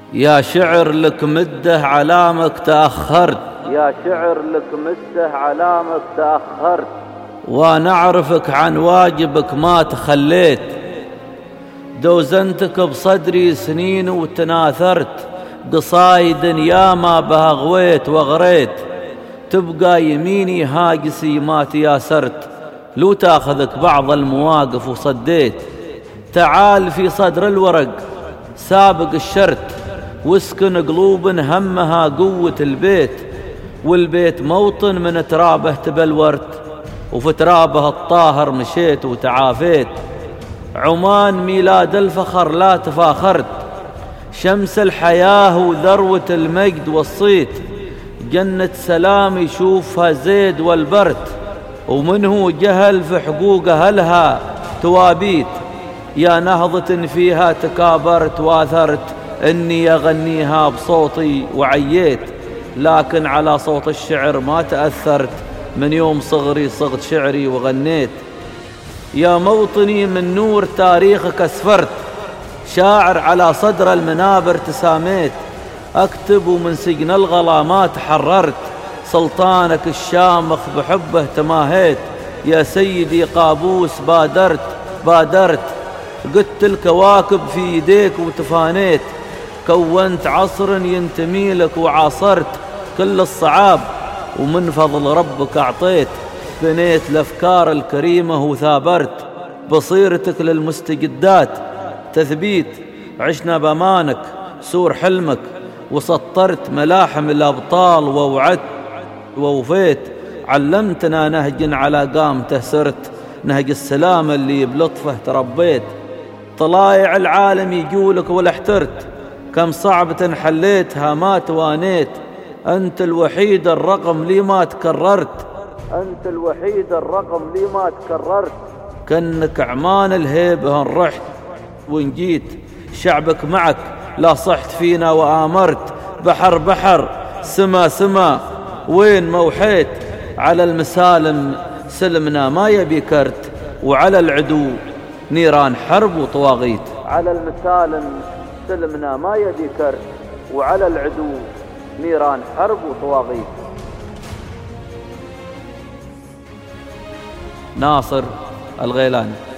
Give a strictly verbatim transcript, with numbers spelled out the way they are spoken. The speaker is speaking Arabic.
يا شعر لك مده علامك تأخرت، يا شعر لك مده علامك تأخرت، ونعرفك عن واجبك ما تخليت. دوزنتك بصدري سنين وتناثرت، قصايد ياما بها غويت وغريت، تبقى يميني هاجسي ما تياسرت، لو تاخذك بعض المواقف وصديت. تعال في صدر الورق سابق الشرت، واسكن قلوب همها قوة البيت، والبيت موطن من ترابه تبلورت، وفي ترابه الطاهر مشيت وتعافيت. عمان ميلاد الفخر لا تفاخرت، شمس الحياة وذروة المجد والصيت، جنة سلام يشوفها زيد والبرت، ومنه جهل في حقوق أهلها توابيت. يا نهضة فيها تكابرت واثرت، إني أغنيها بصوتي وعييت، لكن على صوت الشعر ما تأثرت، من يوم صغري صغت شعري وغنيت. يا موطني من نور تاريخك أسفرت، شاعر على صدر المنابر تساميت، أكتب ومن سجن الغلا ما تحررت، سلطانك الشامخ بحبه تماهيت. يا سيدي قابوس بادرت بادرت، قدت الكواكب في يديك وتفانيت، كونت عصر ينتمي لك وعاصرت كل الصعاب، ومن فضل ربك أعطيت، بنيت الأفكار الكريمة وثابرت، بصيرتك للمستجدات تثبيت. عشنا بأمانك سور حلمك، وسطرت ملاحم الأبطال ووعدت ووفيت، علمتنا نهج على قامته سرت، نهج السلام اللي بلطفه تربيت. طلايع العالم يجولك ولا احترت، كم صعبة حليتها ما توانيت، أنت الوحيد الرقم لي ما تكررت، أنت الوحيد الرقم لي ما تكررت. كأنك عمان الهيبة ان رحت وان جيت، شعبك معك لا صحت فينا وآمرت، بحر بحر سما سما وين موحيت، على المسالم سلمنا ما يبي كرت، وعلى العدو نيران حرب وطواغيت. على المسالم سلمنا ما يبي كرت، وعلى العدو نيران حرب وطواغيت. ناصر الغيلاني.